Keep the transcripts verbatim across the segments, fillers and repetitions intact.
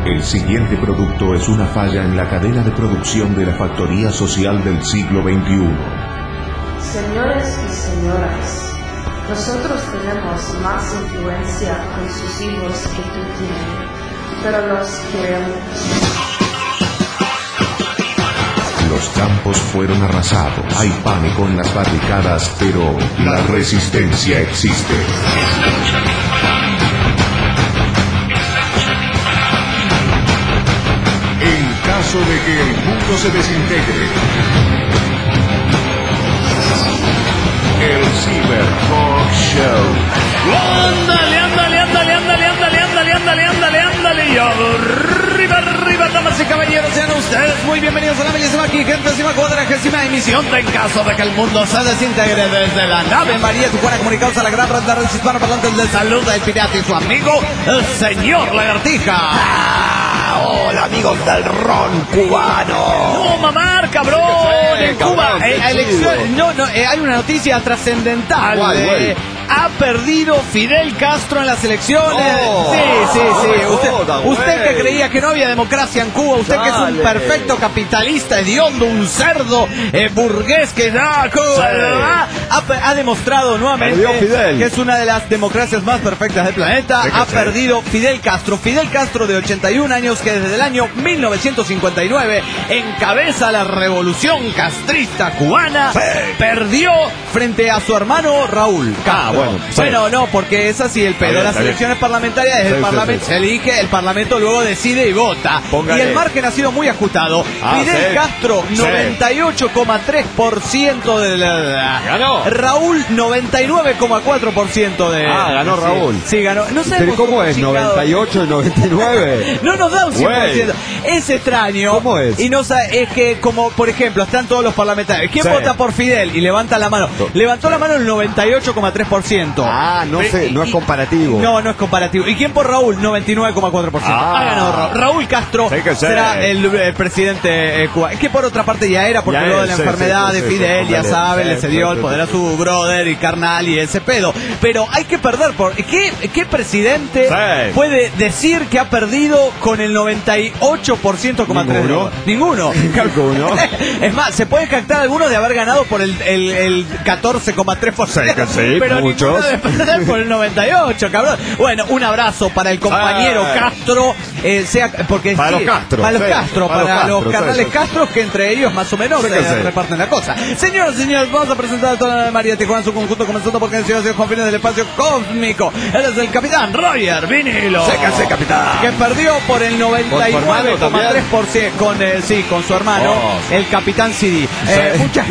El siguiente producto es una falla en la cadena de producción de la factoría social del siglo veintiuno. Señores y señoras, nosotros tenemos más influencia con sus hijos que tú tienes, pero los queremos. Los campos fueron arrasados, hay pánico en las barricadas, pero la resistencia existe. En caso de que el mundo se desintegre, el Cyber Talk Show. ¡Ándale, ándale, ándale, ándale, ándale, ándale, ándale, ándale, ándale! Y arriba, arriba, damas y caballeros, sean ustedes muy bienvenidos a la bellísima quincuagésima cuadragésima emisión de En caso de que el mundo se desintegre desde la nave María Tijuana, comunicados a la gran red de redes hispanoparlantes. Les saluda el pirata y su amigo, el señor Lagartija. Hola, amigos del ron cubano. ¡No, mamar, cabrón! Sí, en cabrón, Cuba, qué eh, elecciones. No, no, eh, hay una noticia trascendental. ¿Cuál, güey? Eh, ha perdido Fidel Castro en las elecciones. Oh, sí, sí, sí. no Usted, joda, usted que güey. creía que no había democracia en Cuba, usted que es un Dale. perfecto capitalista hediondo, un cerdo eh, burgués que da Cuba, Sí. ha, ha demostrado nuevamente Perdió Fidel. que es una de las democracias más perfectas del planeta. Sí que Ha sí. perdido Fidel Castro. Fidel Castro, de ochenta y un años, que desde el año mil novecientos cincuenta y nueve encabeza la revolución castrista cubana, Sí. perdió frente a su hermano Raúl Castro. Ah, bueno, sí. Bueno, no, porque es así el pedo. bien, Las está bien. elecciones parlamentarias es Sí, el sí, parlamento, sí. se elige, el parlamento luego decide y vota. Póngale. Y el margen ha sido muy ajustado. Ah, Fidel sí. Castro, Sí. noventa y ocho coma tres por ciento de la... Ganó. Raúl, noventa y nueve coma cuatro por ciento de... Ah, ganó sí, Raúl. Sí, ganó. No ¿Pero sabemos cómo es? chingado- ¿noventa y ocho y noventa y nueve? No nos da un cien por ciento. Güey. Es extraño. ¿Cómo es? Y no sa- es que, como por ejemplo, están todos los parlamentarios. ¿Quién Sí. vota por Fidel? Y levanta la mano. Levantó la mano el noventa y ocho coma tres por ciento. Ah, no sé, no es Y- comparativo. No, no es comparativo. ¿Y quién por Raúl? noventa y nueve coma cuatro por ciento. Ah. Ha ganado Raúl. Raúl Castro Sí que sí. será el, el presidente eh, cubano. Es que por otra parte ya era, porque Ya luego de es, la sí, enfermedad sí, de sí, sí, Fidel, sí, ya sí, saben, sí, le cedió sí, el sí, poder a sí. su brother y carnal y ese pedo. Pero hay que perder por... ¿Qué, qué presidente Sí. puede decir que ha perdido con el noventa y ocho por ciento coma tres? ¿Ninguno? Ninguno. Ninguno. Es más, se puede captar algunos de haber ganado por el, el, el catorce coma tres por ciento. Sí que sí, pero muchos. ninguno de perder por el noventa y ocho, cabrón. Bueno, un abrazo para el compañero Sí. Castro, eh, sea porque Para sí, los Castro, para los sí, Castro, para para, los los Castro, carnales sí, sí. Castro, que entre ellos más o menos Sí que eh, sí. reparten la cosa. Señoras y señores, vamos a presentar a toda la María Tijuana en su conjunto, comenzando porque en los confines del espacio cósmico. Él es el capitán Roger Vinilo. Sí que sí, capitán. Que perdió por el noventa y nueve coma tres por ciento con el, sí, con su hermano, Oh. el capitán C D. Eh, mucha-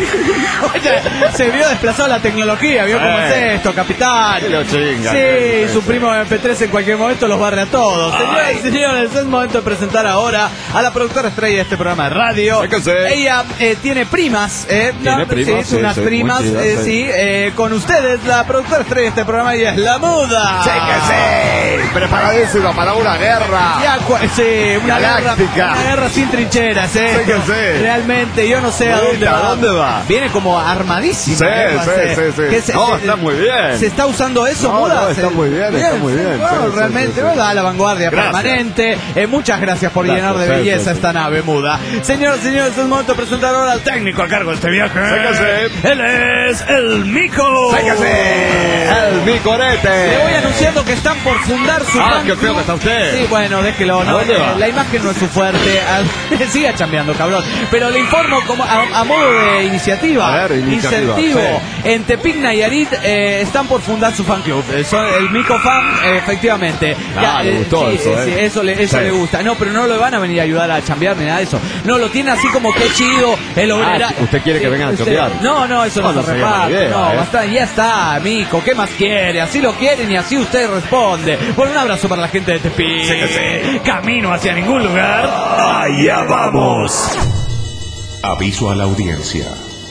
Oye, se vio desplazado la tecnología, vio cómo Sí. es esto, capitán. Sí, lo chinga. Sí, Sí, sí, su sí. primo M P tres en cualquier momento los barre a todos. Señoras y señores, es momento de presentar ahora a la productora estrella de este programa de radio. Sí que sí. Ella eh, tiene primas, eh, Tiene no, primas, sí, sí, unas sí, muy primas, chidas, eh, sí. sí, eh, con ustedes, la productora estrella de este programa, ella es La Muda. Sí que sí. Preparadísimo para una guerra. Ya, cu- sí, una guerra, Galáctica. una guerra sin trincheras, eh. Sí que sí. Realmente, yo no sé a Bonita, dónde va. ¿a dónde va? Viene como armadísima. Sí, eh, sí, parece. sí, sí. Que se- No, se- está muy bien. ¿Se está usando eso, No, Muda? no, está Se- muy bien, está muy bien. Bueno, Sí, sí, realmente, sí, sí. ¿verdad? La vanguardia Gracias. permanente. Eh, muchas gracias por Gracias, llenar de sí, belleza sí, sí. esta nave, Muda. Señoras y señores, es momento de presentar ahora al técnico a cargo de este viaje. Sí que sí. Él es el Mico. Sí que sí. El Micorete. Le voy anunciando que están por fundar su Ah, fan qué feo club. que está usted. Sí, bueno, déjelo, ¿A no, dónde eh, va? la imagen no es su fuerte. Ah, siga chambeando, cabrón. Pero le informo como a, a modo de iniciativa, A ver, iniciativa, incentivo. sí. En Tepic Nayarit eh, están por fundar su fan club. Eh, son el Mico Fan, eh, efectivamente. Ah, le gustó sí, eso, sí, eh. eso le, eso Sí. le gusta. No, pero no lo van a venir a ayudar a chambear ni nada de eso. No, lo tiene así como que chido el obrera. Ah, ¿usted quiere que vengan a Usted- chambear? No, no, eso no, No, no se sería reparte. mala idea, no, eh. basta- ya está, Mico. ¿Qué más quiere? Así lo quieren y así usted responde. Bueno, un abrazo para la gente de Tepic. Sí que sí. Camino hacia ningún lugar. Allá vamos. Aviso a la audiencia.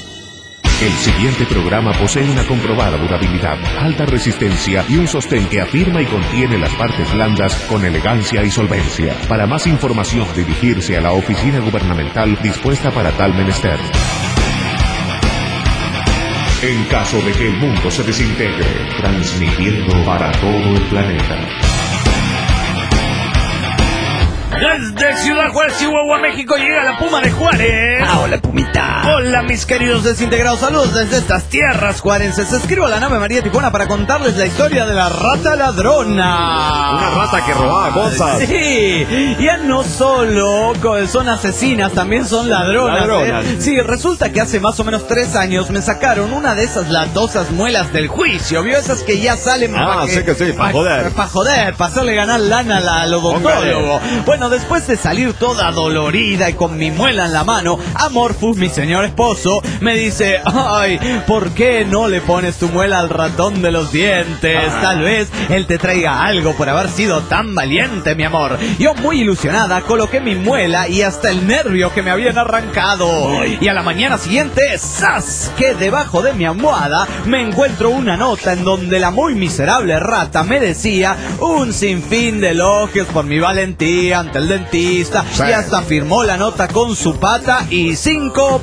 El siguiente programa posee una comprobada durabilidad, alta resistencia y un sostén que afirma y contiene las partes blandas con elegancia y solvencia. Para más información, dirigirse a la oficina gubernamental dispuesta para tal menester. En caso de que el mundo se desintegre, transmitiendo para todo el planeta. Ciudad Juárez, Chihuahua, México, llega la Puma de Juárez. Ah, hola, Pumita. Hola, mis queridos desintegrados, saludos desde estas tierras juarenses. Escribo a la nave María Tijuana para contarles la historia de la rata ladrona. Una rata que robaba cosas. Sí, ya no solo son asesinas, también son ladronas. Ladronas. ¿eh? Sí, resulta que hace más o menos tres años me sacaron una de esas latosas muelas del juicio. ¿Vio? Esas que ya salen Ah, para sí que sí, pa' joder. Para joder, para hacerle ganar lana al odontólogo. Bueno, después de salir toda dolorida y con mi muela en la mano, Amorphous, mi señor esposo, me dice: ay, ¿por qué no le pones tu muela al ratón de los dientes? Ah. Tal vez él te traiga algo por haber sido tan valiente, mi amor. Yo, muy ilusionada, coloqué mi muela y hasta el nervio que me habían arrancado. Ay. Y a la mañana siguiente, ¡zas!, que debajo de mi almohada me encuentro una nota en donde la muy miserable rata me decía un sinfín de elogios por mi valentía ante el dentista, sí. Y hasta firmó la nota con su pata y cinco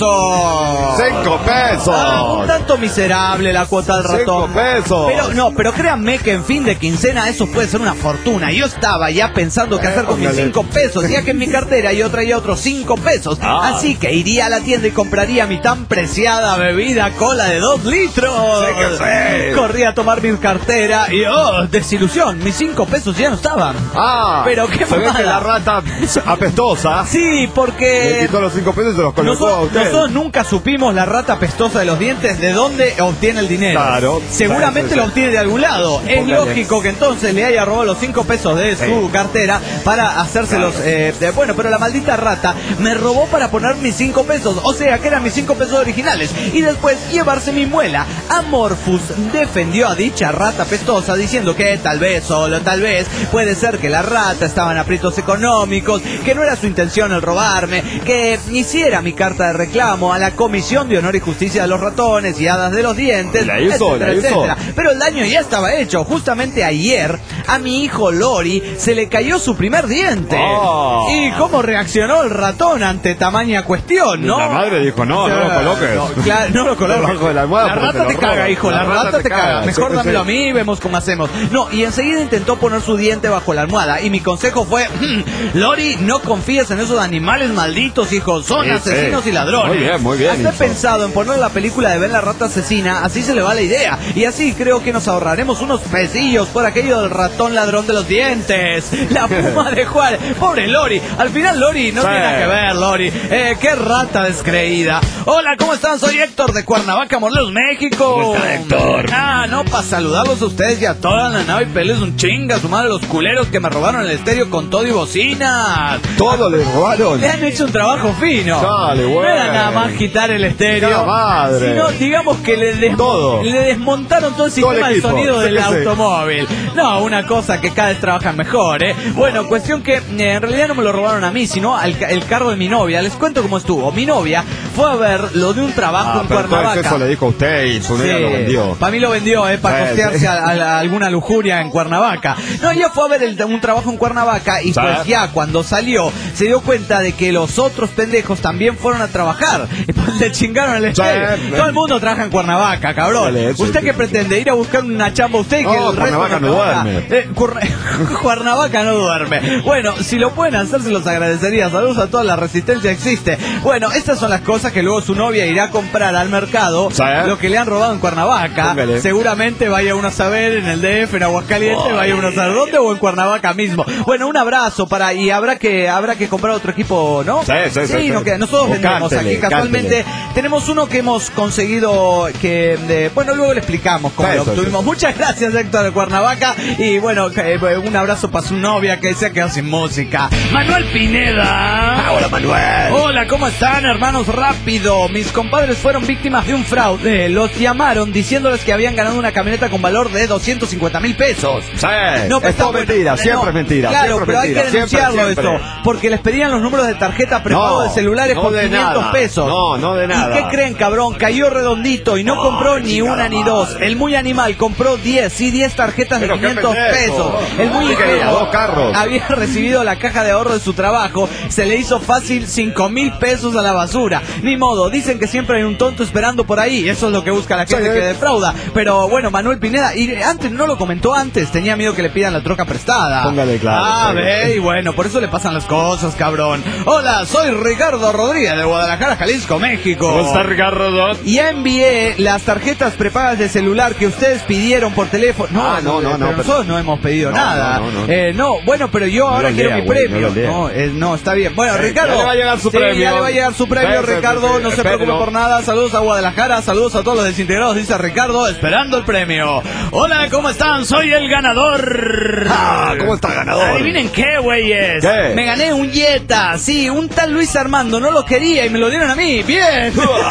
pesos. ¡Cinco pesos! Ah, un tanto miserable la cuota del ratón. ¡Cinco pesos! Pero no, pero créanme que en fin de quincena eso puede ser una fortuna. Yo estaba ya pensando qué hacer con mis cinco pesos, ya que en mi cartera yo traía otros cinco pesos. Ah. Así que iría a la tienda y compraría mi tan preciada bebida cola de dos litros. Sí que sí. Corrí a tomar mi cartera y oh, desilusión, mis cinco pesos ya no estaban. Ah, pero qué se ve que la rata apestosa. Sí, porque le quitó los cinco pesos y se los colocó nosotros, a usted. Nosotros nunca supimos la rata apestosa de los dientes de dónde obtiene el dinero. Claro. Seguramente claro, lo obtiene de algún lado. Es Póngale. lógico que entonces le haya robado los cinco pesos de su sí. cartera para hacérselos. Claro. Eh, de, bueno, pero la maldita rata me robó para poner mis cinco pesos. O sea, que eran mis cinco pesos originales. Y después llevarse mi muela. Amorphous defendió a dicha rata apestosa diciendo que tal vez, solo tal vez, puede ser que la rata estaba en aprietos económicos, que no era su intención el robarme, que hiciera mi carta de reclamo a la Comisión de Honor y Justicia de los Ratones y Hadas de los Dientes, la hizo, etcétera, la hizo. etcétera. Pero el daño ya estaba hecho. Justamente ayer a mi hijo Lori se le cayó su primer diente. Oh. ¿Y cómo reaccionó el ratón ante tamaña cuestión, no? La madre dijo: no, no lo coloques. No, claro, no lo coloques. Debajo de la almohada, la porque rata te te lo caga, roba. hijo, la, la rata, rata te caga. caga. Mejor sí, dámelo sí. a mí y vemos cómo hacemos. No, y enseguida intentó poner su diente bajo la almohada y mi consejo fue: Lori, no confíes en esos animales malditos, hijo, son sí, asesinos sí. y ladrones. Muy bien, muy bien. Hasta he pensado en poner la película de Ben la rata asesina, así se le va la idea. Y así creo que nos ahorraremos unos pesillos por aquello del ratón ladrón de los dientes. La Puma de Juárez. Pobre Lori. Al final Lori no sí. tiene nada que ver, Lori. Eh, qué rata descreída. Hola, ¿cómo están? Soy Héctor de Cuernavaca, Morelos, México. ¿Cómo está, Héctor? Ah, no, para saludarlos a ustedes y a toda la nave y peles un chinga, su madre, los culeros que me robaron el estéreo con todo y bocinas. Todo le robaron. Le han hecho un trabajo fino. Dale, no bueno. era nada más quitar el estéreo. La madre. Sino, digamos que le, des todo. le desmontaron todo el todo sistema el de sonido del sí, automóvil. Sí. No, una cosa que cada vez trabajan mejor, ¿eh? Bueno, cuestión que eh, en realidad no me lo robaron a mí, sino al el carro de mi novia. Les cuento cómo estuvo. Mi novia fue a ver lo de un trabajo ah, en pero Cuernavaca. Eso le dijo a usted y su novia sí, lo vendió. Para mí lo vendió, ¿eh? Para sí, costearse sí. a, a, a alguna lujuria en Cuernavaca. No, ella fue a ver el, un trabajo en Cuernavaca y ¿sabes? Pues ya cuando salió se dio cuenta de que los otros pendejos también fueron a trabajar. Y pues le chingaron el estéreo. Sí, todo el mundo trabaja en Cuernavaca, cabrón. Vale, eso, ¿usted qué sí, pretende? ¿Ir a buscar una chamba usted? No, que el Cuernavaca resto no duerme. Eh, Cuernavaca no duerme. Bueno, si lo pueden hacer se los agradecería. Saludos a toda la resistencia existe. Bueno, estas son las cosas que luego su novia irá a comprar al mercado. ¿Sabes? Lo que le han robado en Cuernavaca. Póngale. Seguramente vaya uno a saber en el D F, en Aguascalientes, oh, vaya uno a saber dónde o en Cuernavaca mismo. Bueno, un abrazo para y habrá que habrá que comprar otro equipo, ¿no? Sí, sí, sí. sí, no, sí. que nosotros vendemos cántele, aquí casualmente. Cántele. Tenemos uno que hemos conseguido que de, bueno, luego le explicamos cómo sí, lo obtuvimos. Sí. Muchas gracias, Héctor de Cuernavaca, y bueno, eh, un abrazo para su novia que se ha quedado sin música. Manuel Pineda. Ah, hola, Manuel. Hola, ¿cómo están, hermanos? Rápido. Mis compadres fueron víctimas de un fraude. Los llamaron diciéndoles que habían ganado una camioneta con valor de doscientos cincuenta mil pesos. Sí, no, es todo mentira, no, siempre es mentira. Claro, siempre pero mentira, hay que denunciarlo siempre, siempre. esto, porque les pedían los números de tarjeta prepago no, de celulares no por de quinientos nada. pesos. No, no de nada. ¿Y qué creen, cabrón? Cayó redondito y no compró ni una ni dos. El muy animal compró diez, sí, diez tarjetas de quinientos pesos. El muy ingenuo había recibido la caja de ahorro de su trabajo. Se le hizo fácil cinco mil pesos a la basura. Ni modo, dicen que siempre hay un tonto esperando por ahí. Eso es lo que busca la gente que defrauda. Pero bueno, Manuel Pineda, y antes no lo comentó antes, tenía miedo que le pidan la troca prestada. Póngale claro. Ah, ve, y bueno, por eso le pasan las cosas, cabrón. Hola, soy Ricardo Rodríguez de Guadalajara, Jalisco, México. ¿Cómo está, Ricardo? Y envié las tarjetas prepagas de celular que ustedes pidieron por teléfono. No, ah, no, no, pero no. Nosotros pero... no hemos pedido no, nada. No, no, no. Eh, no, bueno, pero yo ahora no quiero lea, mi güey, premio. No, no, eh, no, está bien. Bueno, sí, Ricardo. Ya le va a llegar su sí, premio. ya le va a llegar su premio, sí, Ricardo. Sí, sí, no se preocupe por nada. Saludos a Guadalajara, saludos a todos los desintegrados, dice Ricardo, esperando el premio. Hola, ¿cómo están? Soy el ganador. Ah, ¿cómo está, ganador? Adivinen qué, güeyes. ¿Qué? Me gané un Jetta, sí, un tal Luis Armando, no lo quería y me lo dieron a mí. Bien.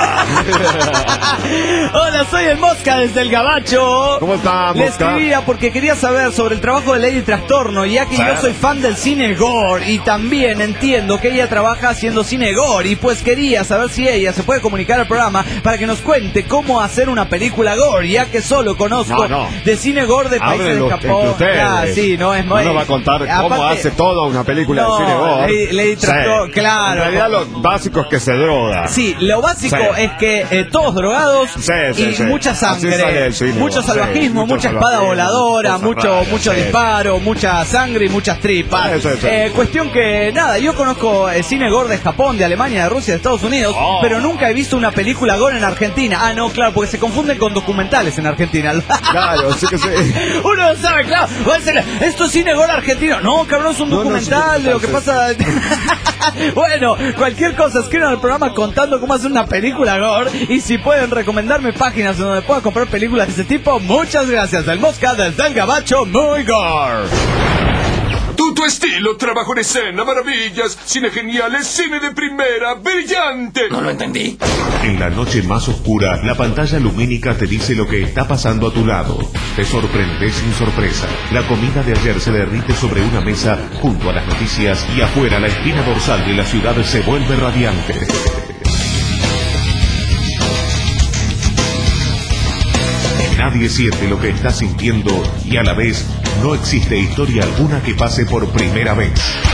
Hola, soy el Mosca desde el Gabacho. ¿Cómo está, Mosca? Le escribía porque quería saber sobre el trabajo de Lady Trastorno, ya que ¿Sí? yo soy fan del cine gore y también entiendo que ella trabaja haciendo cine gore y pues quería saber si ella se puede comunicar al programa para que nos cuente cómo hacer una película gore, ya que solo conozco no, no. de cine gore de países Ábrelo, de Japón. Ah, sí, no es muy... No va a contar cómo aparte, hace toda una película no, de cine gore. Lady, Lady Trastorno, sí. Claro. En realidad lo básico es que se droga. Sí, lo básico sí. es que eh, todos drogados sí, sí, y sí. mucha sangre, cine, mucho salvajismo, sí, mucha mucho espada voladora, mucho rayas, mucho sí. disparo, mucha sangre y muchas tripas. Sí, sí, sí. Eh, cuestión que, nada, yo conozco el cine gore de Japón, de Alemania, de Rusia, de Estados Unidos, oh. pero nunca he visto una película gore en Argentina. Ah, no, claro, porque se confunden con documentales en Argentina. Claro, sí que sí. Uno no sabe, claro, esto es cine gore argentino. No, cabrón, es un no, documental no, de lo que pasa... Bueno, cualquier cosa, escriban al programa contando cómo hacer una película gore y si pueden recomendarme páginas donde pueda comprar películas de ese tipo, muchas gracias. El Mosca desde el Gabacho, muy gore. Tu, tu estilo, trabajo en escena, maravillas, cine geniales, cine de primera, brillante. No lo entendí. En la noche más oscura, la pantalla lumínica te dice lo que está pasando a tu lado. Te sorprende sin sorpresa. La comida de ayer se derrite sobre una mesa junto a las noticias y afuera la espina dorsal de la ciudad se vuelve radiante. Nadie siente lo que está sintiendo y a la vez no existe historia alguna que pase por primera vez.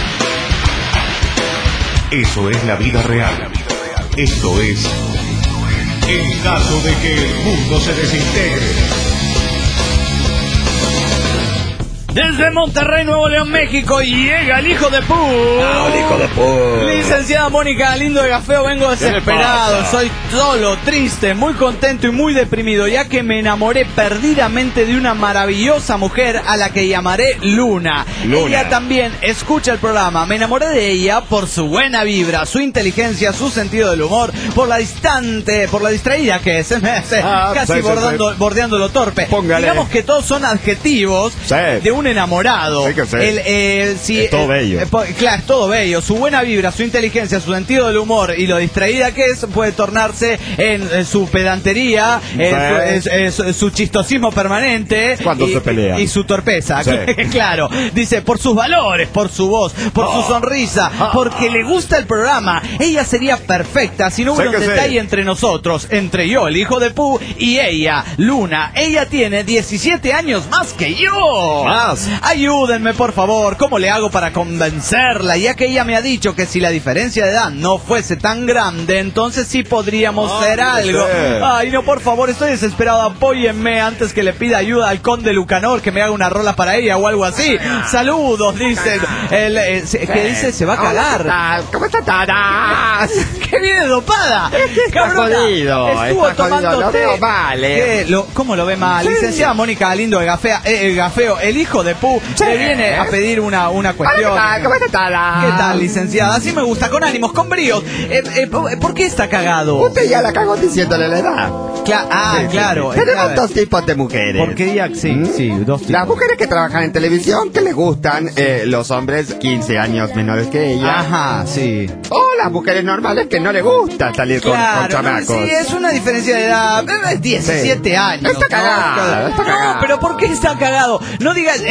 Eso es la vida real. Esto es en caso de que el mundo se desintegre. Desde Monterrey, Nuevo León, México, llega el hijo de Pu. Ah, el hijo de Pu. Licenciada Mónica Galindo de Gafeo, vengo desesperado, soy solo, triste, muy contento y muy deprimido, ya que me enamoré perdidamente de una maravillosa mujer a la que llamaré Luna. Luna. Ella también escucha el programa, me enamoré de ella por su buena vibra, su inteligencia, su sentido del humor, por la distante, por la distraída que es, ah, casi sí, bordando, sí, sí. bordeando lo torpe. Póngale. Digamos que todos son adjetivos sí. de un enamorado. Sí que sí. El, eh, si, es todo bello. Eh, eh, claro, es todo bello. Su buena vibra, su inteligencia, su sentido del humor y lo distraída que es puede tornarse en, en su pedantería, sí. en su, es, es, su chistosismo permanente. Cuando y, se pelean. Y su torpeza. Sí. Claro. Dice, por sus valores, por su voz, por oh. su sonrisa, oh. porque le gusta el programa. Ella sería perfecta si no hubiera un detalle sí. entre nosotros, entre yo, el hijo de Pu, y ella, Luna. Ella tiene diecisiete años más que yo. Más. Ayúdenme, por favor. ¿Cómo le hago para convencerla? Ya que ella me ha dicho que si la diferencia de edad no fuese tan grande, entonces sí podríamos oh, hacer algo. Sé. Ay, no, por favor, estoy desesperado. Apóyenme antes que le pida ayuda al conde Lucanor, que me haga una rola para ella o algo así. Saludos, dicen. El, eh, se, ¿Qué dice? Se va a cagar. ¿Cómo está, Tara? ¡Qué viene dopada! Está jodido. Estuvo está tomando jodido. Lo veo mal, eh. Lo, ¿Cómo lo ve mal? Sí. Licenciada Mónica Galindo de Gafea, eh, el Gafeo, el hijo de Pu, sí. le viene a pedir una, una cuestión. ¿Cómo está? ¿Qué tal, licenciada? Así me gusta, con ánimos, con bríos. Eh, eh, ¿Por qué está cagado? Usted ya la cagó diciéndole la edad. Cla ah, sí, claro. Sí. Tenemos claro. dos tipos de mujeres. ¿Por qué ya? Sí, ¿Mm? sí, dos tipos. Las mujeres que trabajan en televisión, que les gustan eh, los hombres quince años menores que ella. Ajá, sí. O las mujeres normales que no les gusta salir claro, con, con chamacos. No, sí, es una diferencia de edad. Es diecisiete sí. años. Está cagado, ¿no? está cagado. No, pero ¿por qué está cagado? No digas,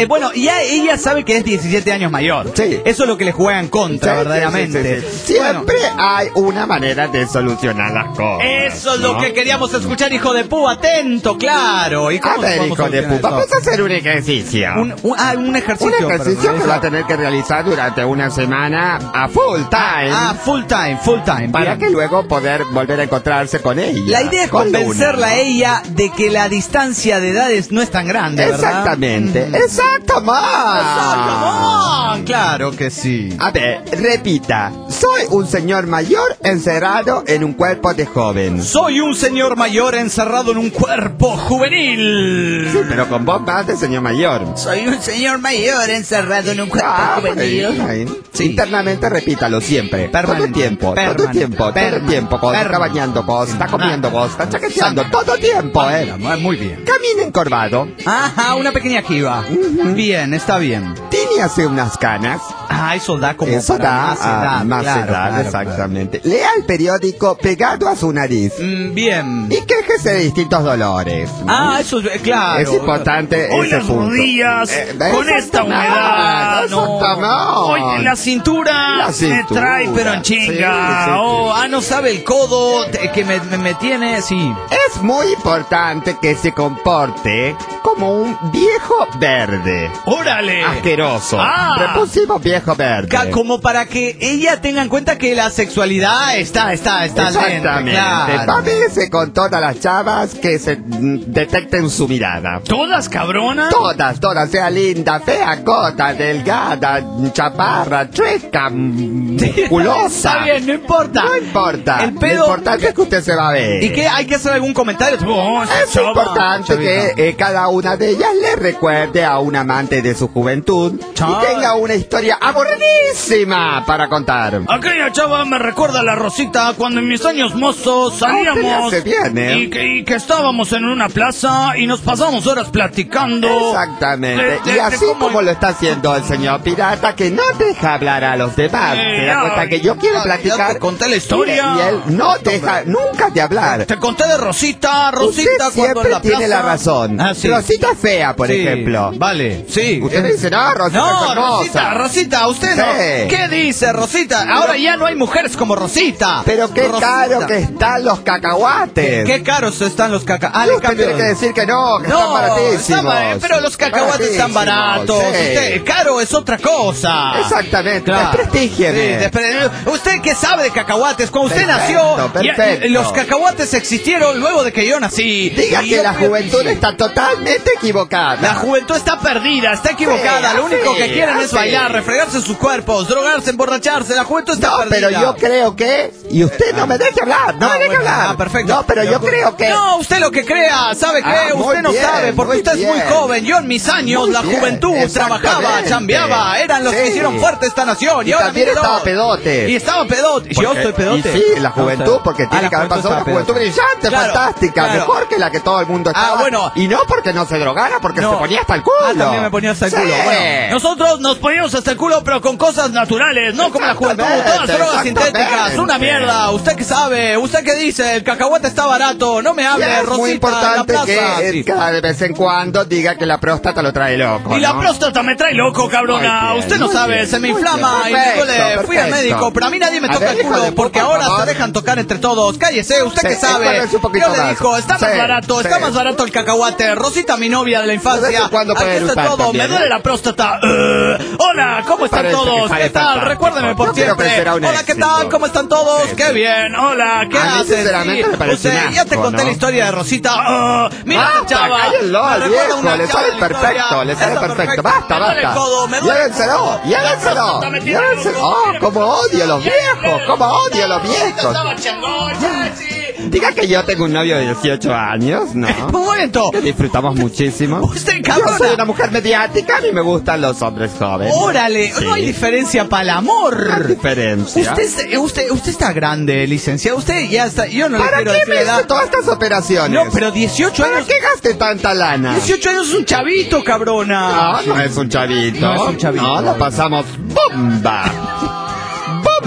eh, bueno, ya ella sabe que es diecisiete años mayor. Sí. Eso es lo que le juega en contra, Sí, verdaderamente. sí, sí, sí. Siempre bueno, hay una manera de solucionar las cosas. Eso es ¿no? lo que queríamos escuchar, hijo de pu, atento, claro. ¿Y A ver, hijo de pu, vamos a hacer un ejercicio. Un, un, ah, un ejercicio. Un ejercicio que va a tener que realizar durante una semana a full time. Ah, full time, full time. Para bien. que luego poder volver a encontrarse con ella. La idea es convencerla a ella de que la distancia de edades no es tan grande, ¿verdad? Exactamente. Mm. Exacto, man. Exacto, man. Claro que sí. A ver, repita. Soy un señor mayor encerrado en un cuerpo de joven. Soy un señor mayor encerrado en un cuerpo juvenil. Sí, pero con voz más de señor mayor. Soy un señor mayor encerrado en un cuerpo Ah, juvenil. ahí, ahí. Sí. Internamente repítalo siempre. Permanente. Todo el tiempo, todo el Permanente. tiempo, todo el Permanente. tiempo. Cuando está Permanente. bañando, cuando está comiendo, Ah. cuando está chaqueteando, todo el tiempo, eh. Muy bien. Camina encorvado. Ajá, una pequeña jiba. Bien, está bien. Tiene así unas canas. Ah, eso da como Eso para da más a edad. más claro, edad, claro, exactamente. Lea el periódico pegado a su nariz. claro. Mm, bien. Y quéjese de distintos dolores. Ah, eso es, claro. Es importante Hoy ese las punto. rodillas, Eh, con eso esta está mal, humedad, eso no. está mal. Hoy la cintura, La me cintura, trae pero en chinga. sí, sí, Oh, ah, no sabe el codo te- que me, me, me tiene, sí. Es muy importante que se comporte como un viejo verde. ¡Órale! Asqueroso. Ah. Repusimos viejo verde. Ca- Como para que ella tenga en cuenta que la sexualidad está, está, está al dente, Exactamente. claro. Pámese con todas las chavas que se mm, detecten su mirada. ¿Todas cabronas? Todas, todas, sea linda, fea, corta, delgada, chaparra, chueca, mm, musculosa. Está bien, no importa. No importa. El pedo- Lo importante es que usted se va a ver. ¿Y qué? ¿Hay que hacer algún comentario? Tipo, oh, esa Es chava, importante chavita. que eh, cada una de ellas le recuerde a un amante de su juventud Chao. y tenga una historia aburridísima para contar. Aquella chava me recuerda a la Rosita cuando en mis años mozos salíamos Ah, te hace bien, ¿eh? y, que, y que estábamos en una plaza y nos pasamos horas platicando. Exactamente. De- de- y de así cómo- como lo está haciendo el señor pirata, que no deja hablar a los demás. Eh, Se da ya, cuenta que yo quiero ya, platicar. ya te conté la historia. Y, y él no deja nunca de hablar. Te conté de Rosita, Rosita Usted cuando siempre en la tiene plaza... la razón. Ah, sí. Rosita fea, por Sí, ejemplo. Vale, sí. Usted dice, no, Rosita No, es hermosa. Rosita, Rosita, usted no. Sí. ¿Qué dice Rosita? Ahora ya no hay mujeres como Rosita. Pero qué Rosita. caro que están los cacahuates. Qué caros están los cacahuates. Ah, Y le usted cambio. tiene que decir que no, que están No, baratísimos. están bar- pero los cacahuates están baratos. Sí. Usted, caro es otra cosa. Exactamente, Claro. desprestígieme. Sí, despre- usted qué sabe de cacahuates, cuando usted Perfecto, nació, ya- perfecto. los cacahuates existieron luego de que yo nací. Diga Y que yo la creo juventud sí. está totalmente equivocada. La juventud está perdida, está equivocada. Sí, Lo único así, que quieren es así. bailar, refregarse sus cuerpos, drogarse, emborracharse. La juventud está No, perdida. pero yo creo que... Y usted no me deje hablar, no Ah, me deje bueno, hablar. ah, perfecto. No, pero yo creo que... No, usted lo que crea, ¿sabe qué? Ah, muy usted no bien, sabe, porque muy usted es muy bien. joven. Yo en mis años, Muy la bien, juventud, trabajaba, exactamente. chambeaba, eran los que Sí. hicieron fuerte esta nación. Y, Y ahora también mírelos. estaba pedote. Y estaba pedote. Y yo Porque- estoy pedote. Y sí, la juventud, porque Ah, tiene la que haber juventud pasado una estaba juventud pedote. brillante, Claro, fantástica, claro. mejor que la que todo el mundo Ah, estaba. bueno. Y no porque no se drogara, porque No. se ponía hasta el culo. Ah, también me ponía hasta el Sí. culo. Bueno, nosotros nos poníamos hasta el culo, pero con cosas naturales, no como la juventud. Exactamente, Todas drogas exactamente. sintéticas, una mierda. ¿Usted qué sabe? ¿Usted qué dice? El cacahuate está barato. No me Y hable, es Rosita, muy importante la plaza. que eh, Sí. cada vez en cuando diga que la próstata lo trae loco. Y la ¿no? próstata me trae loco, cabrona. Muy bien, Usted no muy sabe, bien, se me muy inflama. bien, y yo le perfecto, fui al perfecto. médico, pero a mí nadie me A toca ver, el hijo culo, de puta, porque por ahora favor. se dejan tocar entre todos. Cállese, usted que Sí, sabe. esfuércese un poquito Yo le más. dijo, está más Sí, barato, sí. está más barato el cacahuate. Rosita, mi novia de la De infancia. vez en cuando Aquí puede está eructar todo, también, me duele ¿eh? la próstata. Uh, hola, ¿cómo están Parece que todos? sale ¿Qué tal? fantástico. Recuérdenme por Yo creo que siempre. será un Hola, ¿qué éxito. tal? ¿Cómo están todos? Sí, Qué sí. bien, hola, ¿qué A mí, hacen? sinceramente, me parece usted, un ya te asco, conté ¿no? la historia de Rosita. Ah, mira, Basta, chava. cállenlo me al recuerda viejo, una le chava sale de la perfecto, historia. le sale Está perfecto. perfecto. Basta, Me duele el basta. codo, me duele- Llévenselo, llévenselo. próstata me tiene Llévenselo. loco, Oh, mire, cómo odio a los viejos, cómo odio a los viejos. Estaba changón, chachi. Diga que yo tengo un novio de dieciocho años, ¿no? Un momento. Que disfrutamos muchísimo. Usted, Yo cabrona. soy una mujer mediática, a mí me gustan los hombres jóvenes. Órale, Sí. no hay diferencia para el ¿Qué amor. diferencia? Usted, es- usted, usted está grande, licenciado. Usted ya está. Yo no le ¿Para quiero qué decir me la hizo edad. todas estas operaciones? No, pero dieciocho ¿Para años. qué gaste tanta lana? dieciocho años es un chavito, cabrona. No, no es un chavito. No es un chavito. No, la pasamos bomba.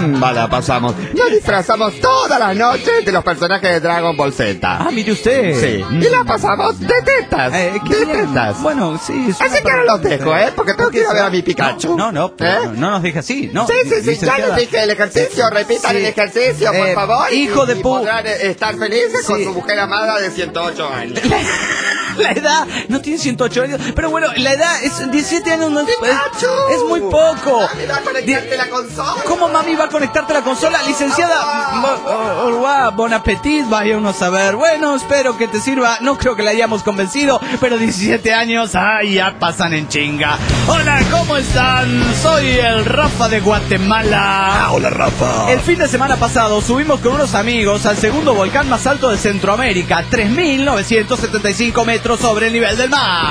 bomba la pasamos. Nos disfrazamos todas las noches de los personajes de Dragon Ball Z. Ah, mire usted. Sí. Y la pasamos de tetas. Eh, qué de bien. tetas. Bueno, sí. es Así una que ahora los dejo, ¿eh? Porque tengo que ir a ver a mi Pikachu. No, no, no, ¿Eh? no, no nos deje así, no. Sí, sí, sí, ya licenciada. les dije el ejercicio, repitan Sí. el ejercicio, por Eh, favor. hijo y, de y pu- podrán eh, estar felices con Sí. su mujer amada de ciento ocho años. La edad no tiene ciento ocho años, pero bueno, la edad es diecisiete años, no es, ¡Pikachu! es muy poco. Mami, va a conectarte la consola. ¿Cómo mami va a conectarte a la consola? Licenciada, bo- au revoir, bon appetit, vaya uno a saber. Bueno, espero que te sirva. No creo que la hayamos convencido, pero diecisiete años, ay, ya pasan en chinga. Hola, ¿cómo están? Soy el Rafa de Guatemala. Ah, hola, Rafa. El fin de semana pasado subimos con unos amigos al segundo volcán más alto de Centroamérica, tres mil novecientos setenta y cinco metros sobre el nivel del mar.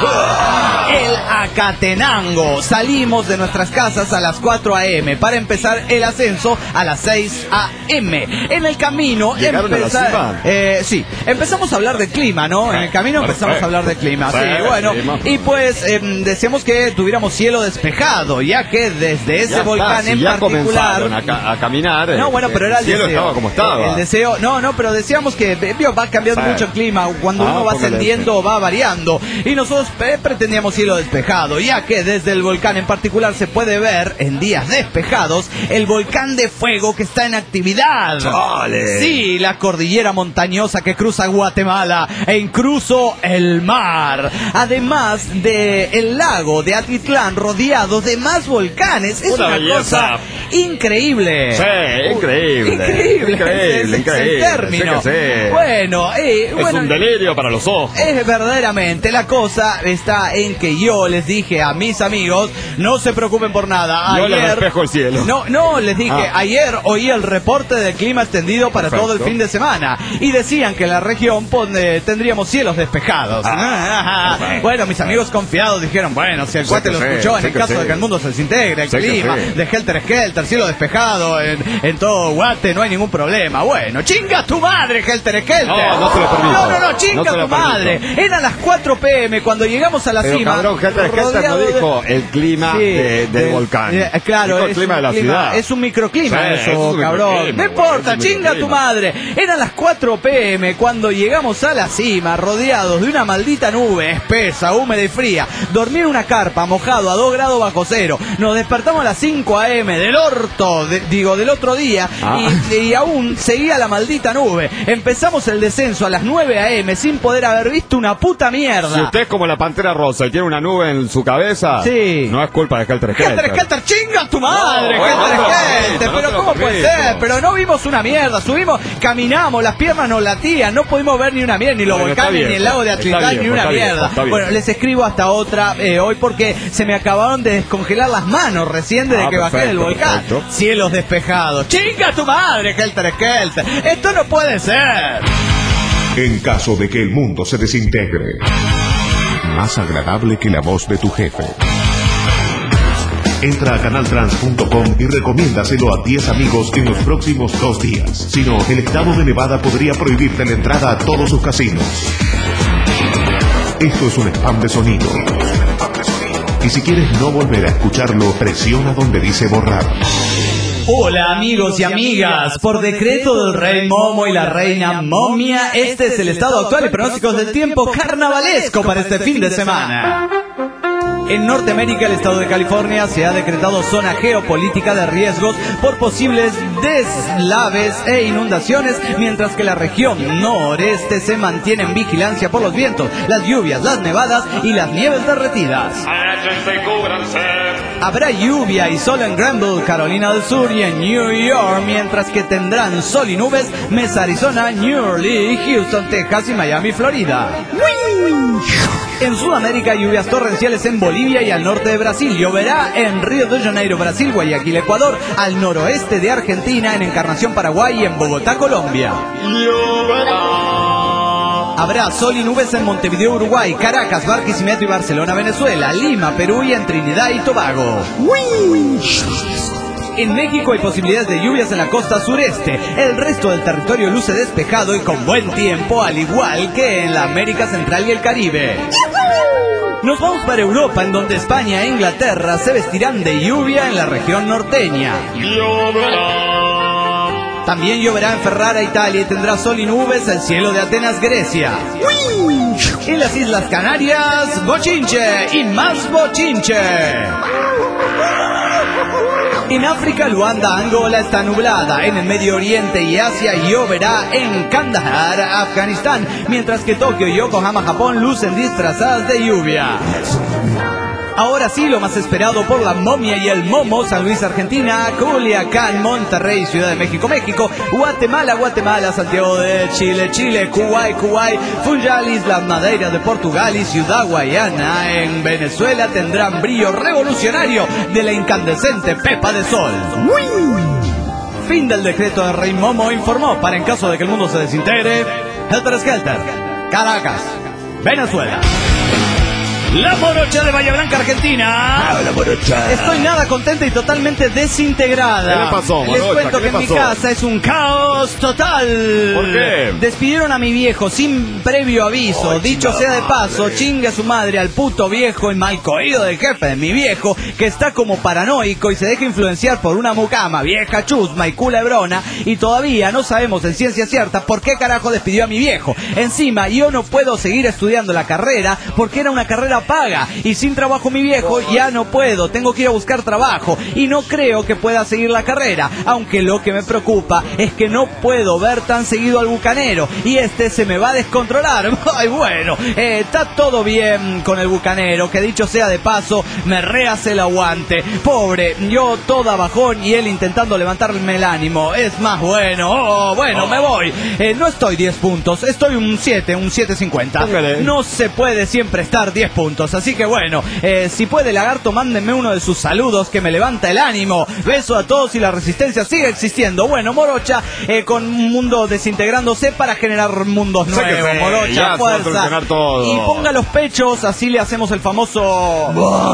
El Acatenango. Salimos de nuestras casas a las cuatro a eme para empezar el ascenso a las seis a eme. En el camino ¿Llegaron a la empeza- cima? eh, sí, empezamos a hablar de clima, ¿no? En el camino empezamos a hablar de clima. Sí, Sí, bueno. sí. Y pues eh, decíamos que tuviéramos cielo despejado, ya que desde ese Ya volcán está, si en ya particular. comenzaron a, ca- a caminar. No, eh, bueno, pero era el, el cielo deseo. estaba como estaba. El deseo, no, no, pero decíamos que eh, vio, va cambiando Sí. mucho el clima. Cuando Ah, uno va póngale ascendiendo, va variando. Y nosotros eh, pretendíamos cielo despejado, ya que desde el volcán en particular se puede ver en días despejados el volcán de fuego que está en actividad. Vale. Sí, la cordillera montañosa que cruza Guatemala e incluso el mar. Además de el lago de Atitlán rodeado de más volcanes. Es Una una, belleza. cosa increíble. Sí, increíble. Increíble, Increíble, ese es increíble. el término. Sí que sí. Bueno, eh, Es bueno, un delirio para los ojos. es verdaderamente, la cosa está en que yo les dije a mis amigos, no se preocupen por nada. Yo les Ayer, despejo el cielo. No, no, les dije, Ah. ayer oí el reporte del clima extendido para Perfecto. todo el fin de semana y decían que en la región pone- tendríamos cielos despejados. Ah. Bueno, mis amigos confiados dijeron, bueno, si el Sé cuate que lo sí, escuchó en sé el que caso sí. de que el mundo se desintegre, el Sé que clima, sí. de Helter Skelter, cielo despejado en, en todo Guate, no hay ningún problema. Bueno, chinga tu madre, Helter Skelter. No, no se lo permito. No, no, no, chinga No se lo tu madre. permito. Eran las cuatro pm cuando llegamos a la Pero cima. cabrón, Helter Skelter no rodeado de- dijo el clima Sí, de- del eh, volcán. eh, claro, Dijo el es clima un de la clima- ciudad. Es un microclima Sí, eso, es un cabrón. microclima, No importa, es un chinga tu microclima. madre. Eran las cuatro pm cuando llegamos a la cima, rodeados de una maldita nube espesa, húmeda y fría. Dormí en una carpa, mojado a dos grados bajo cero. Nos despertamos a las cinco a eme del orto, de- digo, del otro día, Ah. y, y aún seguía la maldita nube. Empezamos el descenso a las nueve a eme sin poder haber visto una puta mierda. Si usted es como la pantera rosa y tiene una nube en su cabeza, Sí. no es culpa de Helter Skelter. Helter Skelter, chinga tu madre, No, bueno, Helter no te lo Skelter, permito, no pero te lo ¿cómo puede permito. ser? Pero no vimos una mierda, subimos, caminamos, las piernas nos latían, no pudimos ver ni una mierda, ni los Bueno, está volcanes, bien, ni el lago de está Atitlán, bien, ni una está bien, mierda. está bien. Bueno, les escribo hasta otra eh, hoy porque se me acabaron de descongelar las manos recién desde Ah, que bajé del perfecto, volcán. perfecto. Cielos despejados, chinga tu madre, Helter Skelter, esto no puede ser. En caso de que el mundo se desintegre, más agradable que la voz de tu jefe. Entra a canal trans punto com y recomiéndaselo a diez amigos en los próximos dos días. Si no, el estado de Nevada podría prohibirte la entrada a todos sus casinos. Esto es un spam de sonido. Y si quieres no volver a escucharlo, presiona donde dice borrar. Hola amigos y amigas, por decreto del rey Momo y la reina Momia, este es el estado actual y pronósticos del tiempo carnavalesco para este fin de semana. En Norteamérica, el estado de California se ha decretado zona geopolítica de riesgos por posibles deslaves e inundaciones, mientras que la región noreste se mantiene en vigilancia por los vientos, las lluvias, las nevadas y las nieves derretidas. Habrá lluvia y sol en Granville, Carolina del Sur y en New York, mientras que tendrán sol y nubes Mesa, Arizona, New Orleans, Houston, Texas y Miami, Florida. En Sudamérica, lluvias torrenciales en Bolivia y al norte de Brasil. Lloverá en Río de Janeiro, Brasil, Guayaquil, Ecuador, al noroeste de Argentina, en Encarnación, Paraguay y en Bogotá, Colombia. Habrá sol y nubes en Montevideo, Uruguay, Caracas, Barquisimeto y Barcelona, Venezuela, Lima, Perú y en Trinidad y Tobago. En México hay posibilidades de lluvias en la costa sureste. El resto del territorio luce despejado y con buen tiempo, al igual que en la América Central y el Caribe. Nos vamos para Europa, en donde España e Inglaterra se vestirán de lluvia en la región norteña. También lloverá en Ferrara, Italia, y tendrá sol y nubes el cielo de Atenas, Grecia. En las Islas Canarias, bochinche y más bochinche. En África, Luanda, Angola está nublada. En el Medio Oriente y Asia lloverá en Kandahar, Afganistán, mientras que Tokio y Yokohama, Japón, lucen disfrazadas de lluvia. Ahora sí, lo más esperado por la momia y el momo: San Luis, Argentina; Culiacán, Monterrey, Ciudad de México, México; Guatemala, Guatemala; Santiago de Chile, Chile; Kuwait, Kuwait; Funchal, Islas Madeira de Portugal y Ciudad Guayana en Venezuela tendrán brillo revolucionario de la incandescente pepa de sol. ¡Uy! Fin del decreto de Rey Momo informó, para en caso de que el mundo se desintegre, Helter Skelter, Caracas, Venezuela. La morocha de Bahía Blanca, Argentina. Ah, la morocha. Estoy nada contenta y totalmente desintegrada. ¿Qué le pasó, morocha? Les cuento que ¿Qué en mi pasó? casa es un caos total. ¿Por qué? Despidieron a mi viejo sin previo aviso. Ay, Dicho chingada sea de madre. paso, chingue a su madre al puto viejo y mal coído del jefe de mi viejo, que está como paranoico y se deja influenciar por una mucama vieja, chusma y culebrona, y todavía no sabemos en ciencia cierta por qué carajo despidió a mi viejo. Encima, yo no puedo seguir estudiando la carrera porque era una carrera paga, y sin trabajo mi viejo ya no puedo, tengo que ir a buscar trabajo y no creo que pueda seguir la carrera, aunque lo que me preocupa es que no puedo ver tan seguido al bucanero y este se me va a descontrolar. Ay, bueno, eh, está todo bien con el bucanero, que dicho sea de paso me rehace el aguante. Pobre, yo toda bajón y él intentando levantarme el ánimo. Es más, bueno, oh, bueno, me voy. Eh, no estoy diez puntos, estoy un siete, un siete cincuenta. Póngale. No se puede siempre estar diez puntos, así que bueno, eh, si puede, lagarto, mándenme uno de sus saludos que me levanta el ánimo. Beso a todos y la resistencia sigue existiendo. Bueno, morocha, eh, con un mundo desintegrándose para generar mundos Sé que nuevos. sí, Morocha, ya se va a fuerza. solucionar todo. Y ponga los pechos, así le hacemos el famoso...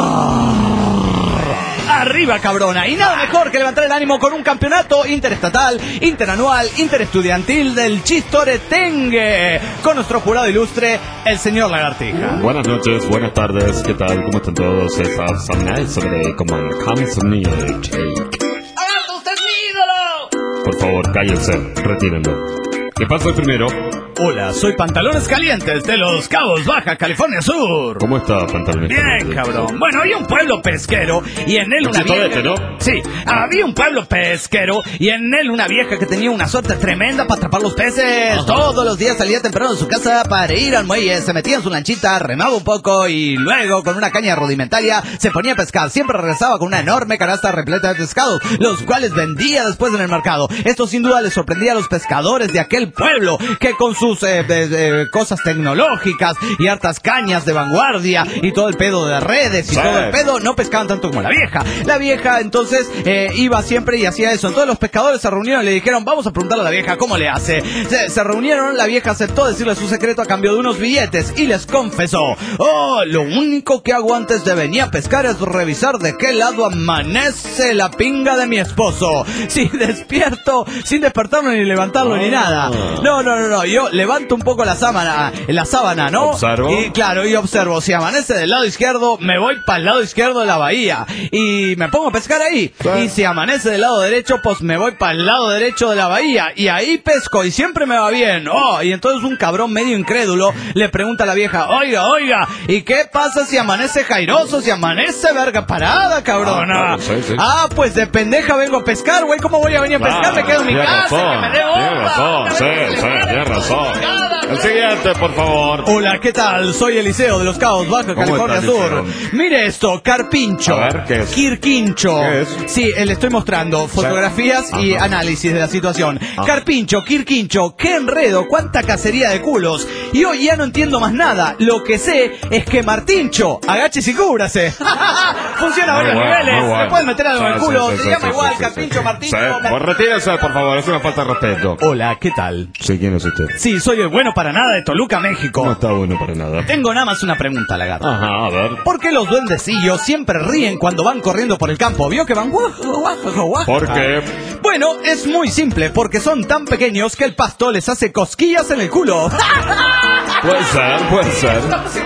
Arriba, cabrona. Y nada mejor que levantar el ánimo con un campeonato interestatal, interanual, interestudiantil del Chistoretengue, con nuestro jurado ilustre, el señor Lagartija. Buenas noches, buenas tardes, ¿qué tal? ¿Cómo están todos? Estas son sobre como en Consumir Take. ¡Lagarto, usted es mi ídolo! Por favor, cállense, retírenlo. ¿Qué pasa el primero? Hola, soy Pantalones Calientes de Los Cabos, Baja California Sur. ¿Cómo está, pantalones? Bien, cabrón. Bueno, había un pueblo pesquero y en él una vieja... Chistolete, ¿no? Sí, había un pueblo pesquero y en él una vieja que tenía una suerte tremenda para atrapar los peces. Ajá. Todos los días salía temprano de su casa para ir al muelle, se metía en su lanchita, remaba un poco y luego con una caña rudimentaria se ponía a pescar. Siempre regresaba con una enorme canasta repleta de pescados, los cuales vendía después en el mercado. Esto sin duda les sorprendía a los pescadores de aquel pueblo, que con sus eh, eh, eh, cosas tecnológicas y hartas cañas de vanguardia y todo el pedo de redes y sí. todo el pedo, no pescaban tanto como la vieja. La vieja entonces eh, iba siempre y hacía eso. Entonces los pescadores se reunieron y le dijeron, vamos a preguntarle a la vieja cómo le hace. Se, se reunieron, la vieja aceptó decirle su secreto a cambio de unos billetes y les confesó: oh, lo único que hago antes de venir a pescar es revisar de qué lado amanece la pinga de mi esposo. Si despierto sin despertarlo ni levantarlo ni nada. No, no, no, no, yo levanto un poco la sábana, la sábana, ¿no? Observo. Y claro, y observo, si amanece del lado izquierdo, me voy para el lado izquierdo de la bahía y me pongo a pescar ahí. Sí. Y si amanece del lado derecho, pues me voy para el lado derecho de la bahía y ahí pesco y siempre me va bien. Oh, y entonces un cabrón medio incrédulo le pregunta a la vieja, oiga, oiga, ¿y qué pasa si amanece jairoso, si amanece verga parada, cabrona? Ah, claro, sí, sí. Ah, pues de pendeja vengo a pescar, güey, ¿cómo voy a venir a pescar? Me quedo en mi Tiene casa, razón, que me dé tiene onda. razón, sí, sí, tiene razón. El siguiente, por favor. Hola, ¿qué tal? Soy Eliseo de Los Cabos, Baja ¿Cómo California estás, Sur. Eliseo? Mire esto, carpincho. A ver, ¿qué es? Quirquincho. ¿Qué es? Sí, eh, le estoy mostrando fotografías y Ajá. análisis de la situación. Ajá. Carpincho, quirquincho, qué enredo, cuánta cacería de culos. Y hoy ya no entiendo más nada. Lo que sé es que Martincho, agáchese y cúbrase. Funciona a Muy varios bueno, niveles. muy bueno. Le pueden meter algo en el Sí, culo. sí, Se sí, llama sí, igual, sí, sí, Carpincho, sí. Martincho. Sí. Mar- Pues retírese, por favor, es una falta de respeto. Hola, ¿qué tal? Sí, ¿quién es usted? Sí, soy el bueno para nada de Toluca, México. No está bueno para nada. Tengo nada más una pregunta, lagarto. Ajá, a ver. ¿Por qué los duendecillos siempre ríen cuando van corriendo por el campo? ¿Vio que van guaja, guaja, guaja? ¿Por qué? Bueno, es muy simple, porque son tan pequeños que el pasto les hace cosquillas en el culo. Puede ser, puede ser. ¡Una posibilidad,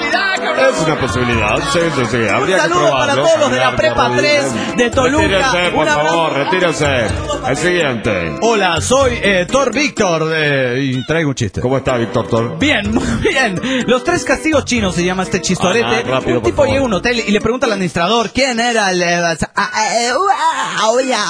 Es una posibilidad, sí, sí, sí. Habría Un que saludo para probarlo. todos de la prepa tres de Toluca. Retírese, por Un abrazo. favor, retírese. El siguiente. Hola, soy eh, Thor Víctor eh, y traigo un chiste. ¿Cómo está, Víctor Thor? Bien, muy bien. Los tres castigos chinos se llama este chistorete. Ah, rápido, un por tipo favor. llega a un hotel y le pregunta al administrador quién era el... eh, ah, eh, uh,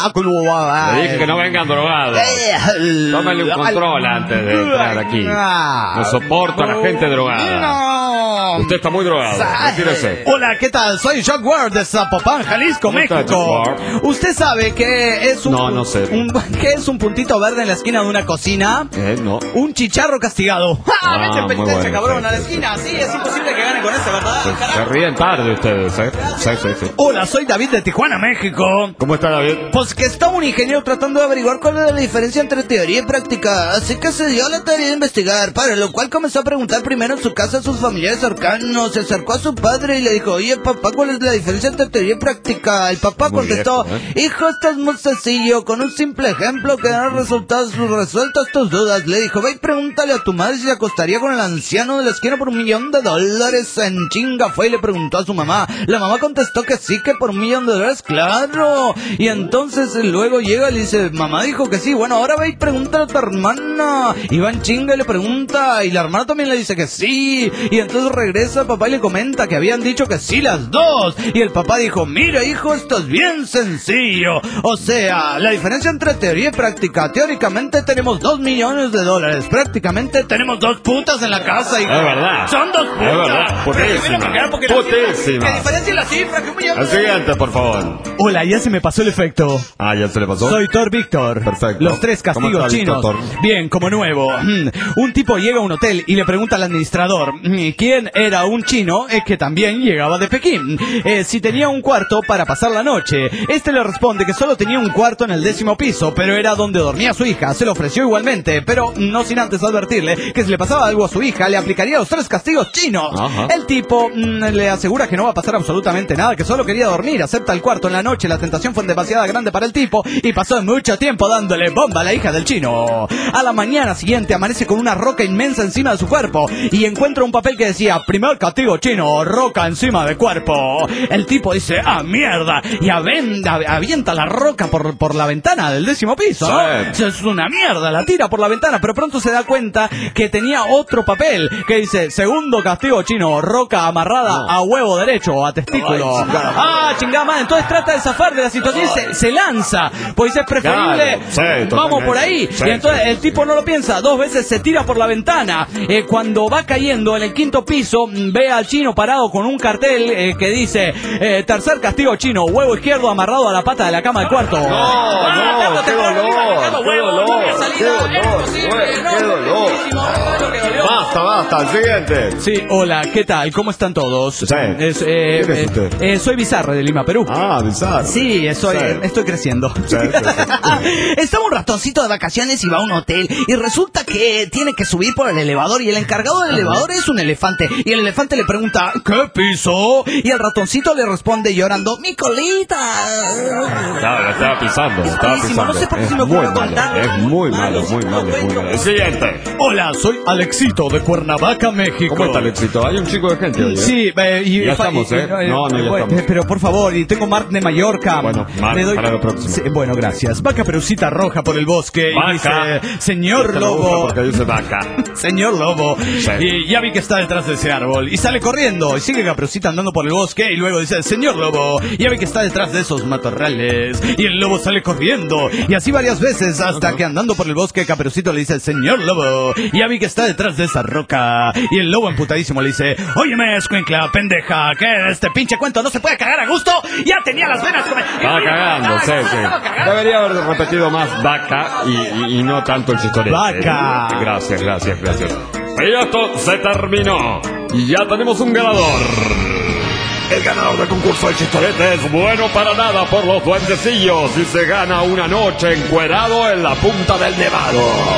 ah, Le dije que no vengan drogados. Tómale un control antes de entrar aquí. No soporto a la gente drogada. No. Usted está muy drogado. Retírese. Hola, ¿qué tal? Soy Jack Ward de Zapopan, Jalisco, ¿Cómo está, México. Jack Ward? ¿Usted sabe que es un, No, no sé. un que es un puntito verde en la esquina de una cocina? Eh, no. Un chicharro castigado. Ah, ¡Ja! Vete muy penitencia, bueno, cabrón, sí, a la sí, esquina. Sí, es imposible que gane con este, ¿verdad? Se, Carajo. se ríen tarde ustedes, ¿eh? Sí, sí, sí. Hola, soy David de Tijuana, México. ¿Cómo está, David? Pues que está un ingeniero tratando de averiguar cuál es la diferencia entre teoría y práctica, así que se dio la tarea de investigar, para lo cual comenzó a preguntar primero en su casa a sus familiares cercanos, se acercó a su padre y le dijo, oye papá, ¿cuál es la diferencia entre teoría y práctica? El papá Muy contestó, viejo, ¿eh? hijo, esto es muy sencillo, con un simple ejemplo quedarán resultados resueltas tus dudas. Le dijo, ve y pregúntale a tu madre si se acostaría con el anciano de la esquina por un millón de dólares. En chinga fue y le preguntó a su mamá. La mamá contestó que sí, que por un millón de dólares, claro. Y entonces luego llega y le dice, mamá dijo que sí, bueno, ahora ve y pregúntale a tu hermana. Y va en chinga y le pregunta, y la hermana también le dice que sí. Y entonces regresa el papá y le comenta que habían dicho que sí las dos. Y el papá dijo, mira hijo, esto es bien sencillo. O sea, la diferencia entre teoría y práctica, teóricamente tenemos dos millones de dólares, prácticamente tenemos dos putas en la casa. Hijo. Es verdad. Son dos putas. Es verdad, putísima. Pero, porque la Putísima. cifra- ¿Qué diferencia la cifra? ¿Qué me llama? El siguiente, por favor. Hola, ya se me pasó el efecto. Ah, ¿ya se le pasó? Soy Thor Víctor. Perfecto. Los tres ¿Cómo castigos está, Víctor chinos. Thor? Bien, como nuevo. Mm. Un tipo llega a un hotel y le pregunta al administrador mm, quién era un chino eh, que también llegaba de Pekín. Eh, si tenía un cuarto para pasar la noche. Este le responde que solo tenía un cuarto en el décimo piso, pero era donde dormía su hija. Se lo ofreció igualmente, pero no sin antes advertirle que si le pasaba algo a su hija, le aplicaría los tres castigos chinos. Ajá. El tipo mm, le asegura que no va a pasar absolutamente nada, que solo quería dormir. Acepta el cuarto en la noche. La tentación fue demasiado grande para el tipo y pasó mucho tiempo dándole bomba a la hija del chino. A la mañana siguiente amanece con una roca inmensa encima de su cuerpo y encuentra un papel que decía, primer castigo chino, roca encima de cuerpo. El tipo dice, ah, mierda, y avenda, avienta la roca por, por la ventana del décimo piso, ¿no? Sí. Es una mierda, la tira por la ventana, pero pronto se da cuenta que tenía otro papel que dice, segundo castigo chino, roca amarrada No. a huevo derecho, a testículo. Ay, chingada. Ah, chingada madre, entonces trata de zafar de la situación y se, se lanza, pues es preferible, Claro, sí, vamos totalmente. por ahí. Sí, Y entonces sí. el tipo no lo piensa, dos veces se tira por la ventana. Eh, cuando va cayendo en el quinto piso, mm, ve al chino parado con un cartel eh, que dice, eh, tercer castigo chino, huevo izquierdo amarrado a la pata de la cama del cuarto. No, Ah, no, tengo, qué tengo, dolor, tengo, qué huevo, dolor, no había salida, qué es dolor, imposible, güey, no, qué dolor. muchísimo, lo que dolió. Basta, basta, el siguiente. Sí, hola, ¿qué tal? ¿Cómo están todos? Sí. Es, eh, ¿Quién es eh, usted? eh, soy Bizarre de Lima, Perú. Ah, bizarro. Sí, estoy, Sí. estoy creciendo. Sí, sí, sí. Estaba un ratoncito de vacaciones y va a un hotel y resulta que tiene que subir por el elevador y el encargado del elevador es un elefante y el elefante le pregunta ¿qué piso? Y el ratoncito le responde llorando mi colita. Estaba, estaba pisando, Es estaba buenísimo, pisando. no sé por qué Es se me muy ocurrió malo, contarlo. es muy malo, Malo, muy sí, malo, no muy malo. El cuento. siguiente. Hola, soy Alexito de Cuernavaca, México. ¿Cómo está, Alexito? Hay un chico de gente hoy, ¿eh? Sí, eh, y, Ya y- estamos, y- ¿eh? No, no, ya bueno, estamos. Pero por favor, y tengo Marc de Mallorca. Bueno, Marc, Le doy- para lo próximo. Sí, bueno, gracias. Va Caperucita Roja por el bosque y Vaca. dice, señor Este me gusta Lobo, porque dice vaca. señor Lobo. Sí. Y ya vi que está detrás de ese árbol. Y sale corriendo. Y sigue Caperucita andando por el bosque. Y luego dice, señor Lobo, ya vi que está detrás de esos matorrales. Y el lobo sale corriendo. Y así varias veces hasta que andando por el bosque Caperucito le dice, señor Lobo, ya vi que está detrás de esa roca. Y el lobo emputadísimo le dice, óyeme, escuincla, pendeja, que este pinche cuento no se puede cagar a gusto. Ya tenía las venas como... Estaba cagando, sí, sí. Debería haber repetido más vaca y, y, y no tanto el chistorete. Vaca. Gracias, gracias, gracias. Y esto se terminó. Y ya tenemos un ganador. El ganador del concurso del chistorete es bueno para nada por los duendecillos y se gana una noche encuerado en la punta del Nevado.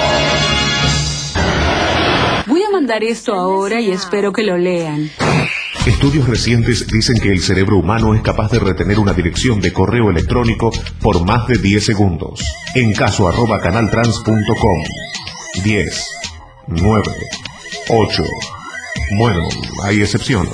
Voy a mandar esto ahora y espero que lo lean. Estudios recientes dicen que el cerebro humano es capaz de retener una dirección de correo electrónico por más de diez segundos. En caso arroba canaltrans punto com. diez, nueve, ocho, Bueno, hay excepciones.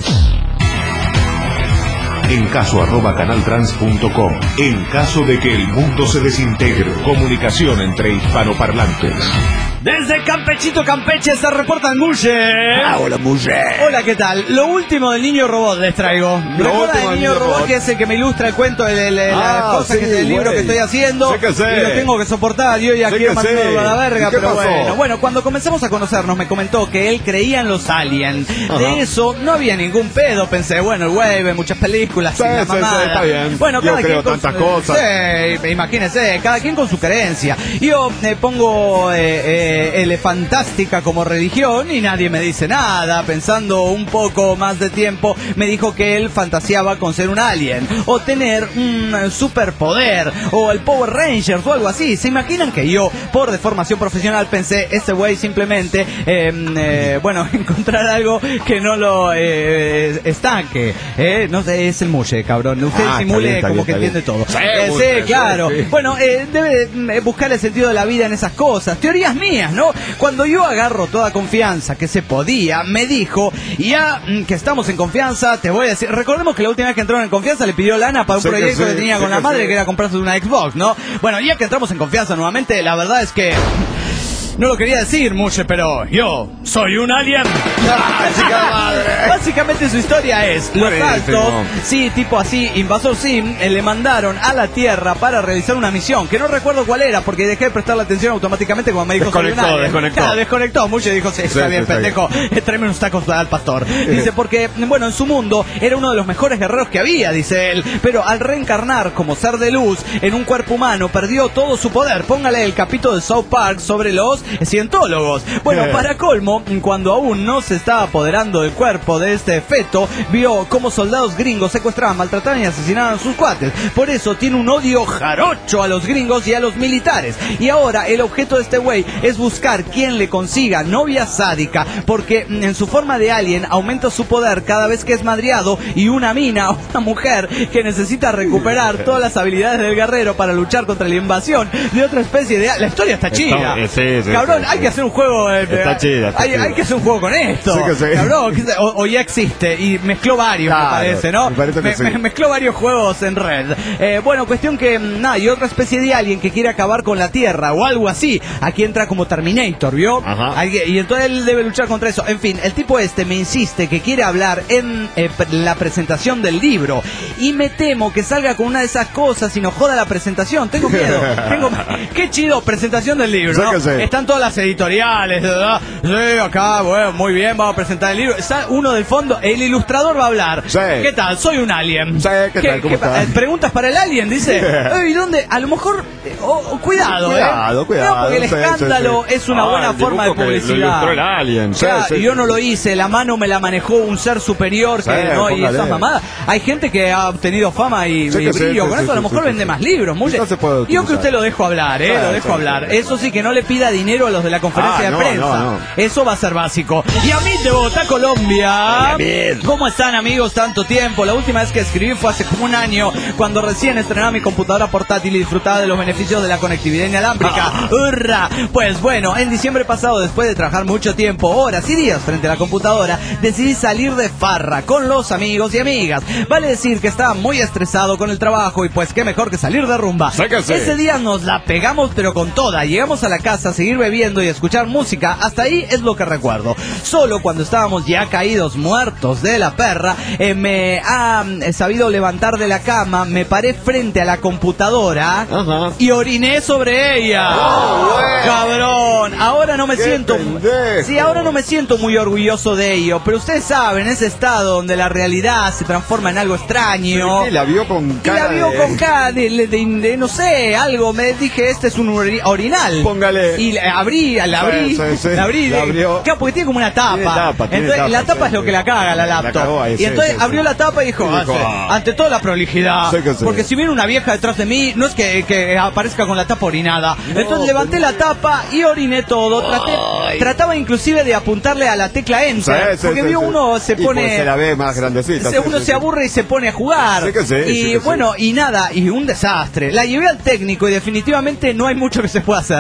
En caso arroba canaltrans punto com. En caso de que el mundo se desintegre, comunicación entre hispanoparlantes. Desde Campechito, Campeche, se reporta el Mulle. Ah, hola, Mulle. Hola, ¿qué tal? Lo último del niño robot les traigo. ¿Recuerdan del niño robot, robot que es el que me ilustra el cuento de, de, de ah, las cosas sí, que del libro que estoy haciendo? Sé que sé. Y lo tengo que soportar. Yo ya quiero mandarlo a la verga, pero pasó? bueno. Bueno, cuando comenzamos a conocernos me comentó que él creía en los aliens. Ajá. De eso no había ningún pedo. Pensé, bueno, el güey ve muchas películas. Sí, la sí, sí, está bien. Bueno, cada yo quien creo con tantas su, cosas. Sí, imagínense, cada quien con su creencia. Yo eh, pongo eh, eh, elefantástica como religión y nadie me dice nada. Pensando un poco más de tiempo, me dijo que él fantaseaba con ser un alien o tener un superpoder o el Power Rangers o algo así. ¿Se imaginan que yo, por deformación profesional, pensé, este güey simplemente, eh, eh, bueno, encontrar algo que no lo eh, estanque? Eh, no sé, es el Mulle, cabrón. Usted ah, simule bien, como bien, que entiende bien. todo. Sí, eh, sí bien, claro. Sí. Bueno, eh, debe buscar el sentido de la vida en esas cosas. Teorías mías, ¿no? Cuando yo agarro toda confianza que se podía, me dijo, ya que estamos en confianza, te voy a decir, recordemos que la última vez que entraron en confianza le pidió lana para un sí proyecto que, sí, que tenía sí con la madre, sí. que era comprarse una Xbox, ¿no? Bueno, ya que entramos en confianza nuevamente, la verdad es que no lo quería decir mucho, pero yo soy un alien. Ah, chica madre. Básicamente su historia es, los altos, sí, tipo así, Invasor Sim, eh, le mandaron a la Tierra para realizar una misión, que no recuerdo cuál era, porque dejé de prestarle atención automáticamente cuando me dijo desconectó, soy un desconectó. Claro, desconectó mucho y dijo, sí, está sí, bien, sí, pendejo, bien. Tráeme unos tacos al pastor. Dice, porque, bueno, en su mundo era uno de los mejores guerreros que había, dice él, pero al reencarnar como ser de luz en un cuerpo humano, perdió todo su poder. Póngale el capítulo de South Park sobre los cientólogos. Bueno, para colmo, cuando aún no se estaba apoderando del cuerpo de este feto, vio cómo soldados gringos secuestraban, maltrataban y asesinaban a sus cuates. Por eso tiene un odio jarocho a los gringos y a los militares. Y ahora el objeto de este güey es buscar quien le consiga novia sádica, porque en su forma de alien aumenta su poder cada vez que es madreado, y una mina o una mujer que necesita recuperar todas las habilidades del guerrero para luchar contra la invasión de otra especie de... La historia está chida. Está, sí, sí, Cabrón, sí, hay sí. que hacer un juego. Eh, está chida. Está hay, chida. hay que hacer un juego con esto. Sí que sí. Cabrón, o, o ya existe y mezcló varios, claro, me parece, ¿no? Me parece que me, sí. me, mezcló varios juegos en red. Eh, bueno, cuestión que, nada, y otra especie de alien que quiere acabar con la Tierra o algo así. Aquí entra como Terminator, ¿vio? Ajá. Y entonces él debe luchar contra eso. En fin, el tipo este me insiste que quiere hablar en eh, la presentación del libro. Y me temo que salga con una de esas cosas y nos joda la presentación. Tengo miedo. Tengo... Qué chido, presentación del libro, ¿no? Sí. Están todas las editoriales, ¿verdad? Sí, acá, bueno, muy bien, vamos a presentar el libro. Está uno del fondo, el ilustrador va a hablar. Sí. ¿Qué tal? Soy un alien. Sí, ¿qué, ¿Qué tal? ¿Cómo ¿qué, estás? ¿Preguntas para el alien? Dice. ¿Y dónde? A lo mejor, oh, oh, cuidado, cuidado, ¿eh? Cuidado, no, porque el sí, escándalo sí, sí. es una ah, buena forma de publicidad. Lo ilustró el alien. Sí, claro, sí, y yo sí. no lo hice, la mano me la manejó un ser superior, que sí, no, y póngale. esas mamadas. Hay gente que ha obtenido fama y, sí, y brillo, sí, con sí, eso a lo sí, mejor sí, vende sí. más libros. Muy no se puede yo que usted lo dejo hablar, ¿eh? Sí, lo dejo sí, hablar. Sí. Eso sí, que no le pida dinero a los de la conferencia ah, de no, prensa. No, no. Eso va a ser básico. Y a mí de Bogotá, Colombia. Bien. ¿Cómo están, amigos? Tanto tiempo. La última vez que escribí fue hace como un año, cuando recién estrenaba mi computadora portátil y disfrutaba de los beneficios de la conectividad inalámbrica. Ah. ¡Hurra! Pues bueno, en diciembre pasado, después de trabajar mucho tiempo, horas y días frente a la computadora, decidí salir de farra con los amigos y amigas. Vale decir que estaba muy estresado con el trabajo y pues qué mejor que salir de rumba. Sáquese. Ese día nos la pegamos pero con toda. Llegamos a la casa a seguir bebiendo y a escuchar música. Hasta ahí es lo que recuerdo. Solo cuando estábamos ya caídos muertos de la perra, eh, me ha eh, sabido levantar de la cama, me paré frente a la computadora. Ajá. Y oriné sobre ella. Oh, bueno. Cabrón, ahora no me qué siento pendejo. Sí, ahora no me siento muy orgulloso de ello, pero ustedes saben, ese estado donde la realidad se transforma en algo extraño. Sí, la vio con cara. Y la vio de... con cara de, de, de, de, no sé, algo. Me dije, este es un ori orinal. Póngale. Y la abrí, la abrí, sí, sí, sí. la abrí. La abrió. Claro, porque tiene como una tapa. Tiene tapa tiene entonces, tapa, la tapa sí, es lo sí. que la caga la laptop. La cagó ahí, y sí, entonces sí, abrió sí. la tapa y dijo, Y dijo ah, ah. ante toda la prolijidad. Sí que sí. Porque si viene una vieja detrás de mí, no es que, que aparezca con la tapa orinada. No, entonces levanté la tapa y oriné todo. Traté, trataba inclusive de apuntarle a la tecla Enter. Sí, sí, porque sí, vio sí. uno se y pone. Pues se la ve más grandecita. Se, sí, uno sí, se sí. aburre y se pone a jugar. Sí que sí, y sí que bueno, sí. y nada, y un desastre. La llevé al técnico y definitivamente no hay mucho que se pueda hacer.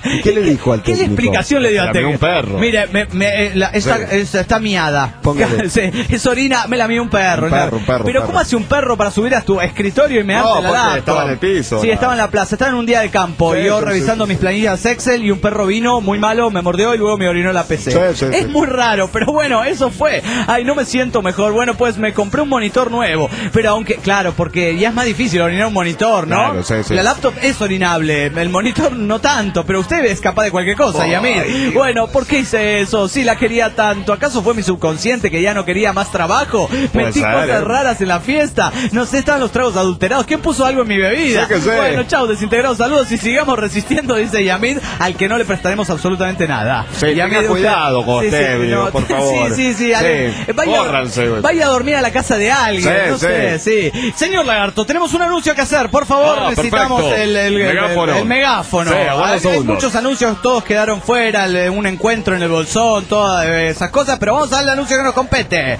¿Y qué le dijo al ¿Qué técnico? explicación le dio al La mió técnico? un perro. Mire, me, me, la, esta, Sí. esta- está miada. Póngale. Sí, es orina, me la mió un perro. Un perro, un perro, Pero un ¿cómo perro. hace un perro para subir a tu escritorio y me No, hace la porque laptop? estaba en el piso, Sí, no. estaba en la plaza, estaba en un día de campo. Sí, y yo sí, revisando sí. mis planillas Excel y un perro vino muy malo, me mordió y luego me orinó la P C. Sí, sí, es sí. muy raro, pero bueno, eso fue. Ay, no me siento mejor. Bueno, pues me compré un monitor nuevo. Pero aunque, claro, porque ya es más difícil orinar un monitor, ¿no? Claro, sí, sí. La laptop es orinable, el monitor no tanto, pero usted es capaz de cualquier cosa, y a mí. Ay. Bueno, ¿por qué hice eso? Si la quería tanto, ¿acaso fue mi subconsciente que ya no quería más trabajo? Puede Metí ser, cosas ¿eh? raras en la fiesta. No sé, estaban los tragos adulterados. ¿Quién puso algo en mi bebida? Sí que sé. Bueno, chao, desintegrados, saludos y sigamos resistiendo, dice Yamid, al que no le prestaremos absolutamente nada. Sí, Yamid, tenga usted- cuidado con Sí, sí, usted, no, digo, por favor. Sí, sí, sí. Ale- Sí, vaya, córranse, güey. vaya a dormir a la casa de alguien. Sí, no sí. sé, sí. Señor Lagarto, tenemos un anuncio que hacer. Por favor, Ah, necesitamos perfecto. el, el- el- Megáfono. el megáfono. Sí, aguarda Hay- un segundo. hay muchos anuncios, todos quedaron fuera, el- un encuentro en el bolsón, todas eh, esas cosas, pero vamos a darle el anuncio que nos compete.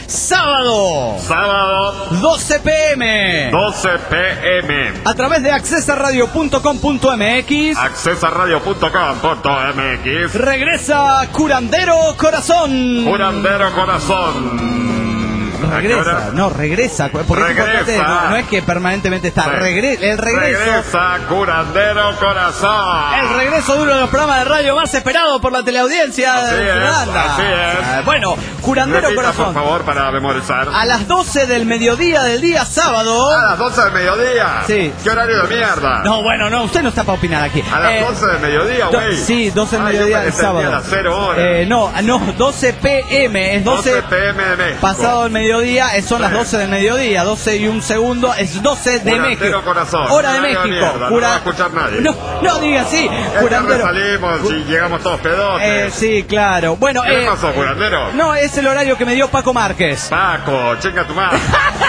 Sábado, Sábado, doce pm, doce pm. a través de accesaradio punto com punto m x, accesaradio punto com punto m x. regresa Curandero Corazón. Curandero Corazón. ¿A qué hora? Regresa, no, regresa, porque es Regresa. importante, no, no es que permanentemente está, Sí. regre- el regreso. Regresa Curandero Corazón. El regreso de uno de los programas de radio más esperado por la teleaudiencia Así de es, Irlanda. así es. Ah, Bueno, Curandero Repita, Corazón. por favor, para memorizar. A las doce del mediodía del día sábado. A las doce del mediodía. Sí. ¿Qué horario de mierda? No, bueno, no, usted no está para opinar aquí. A las Eh, doce del mediodía, do- güey. Sí, doce del Ah, yo mediodía me del entendí sábado. a las cero horas. Eh, no, no, doce pm, es doce, doce pm de México. pasado el mediodía, eh, son las Sí. doce del mediodía, doce y un segundo, es doce de Curandero México. Corazón. Hora de Horario de México. mierda, no va a escuchar nadie. No, no diga así. Esta Curandero. vez salimos y llegamos todos pedotes. Eh, sí, claro. Bueno, ¿Qué eh, le pasó, curandero? no, es el horario que me dio Paco Márquez. Paco, chinga tu madre.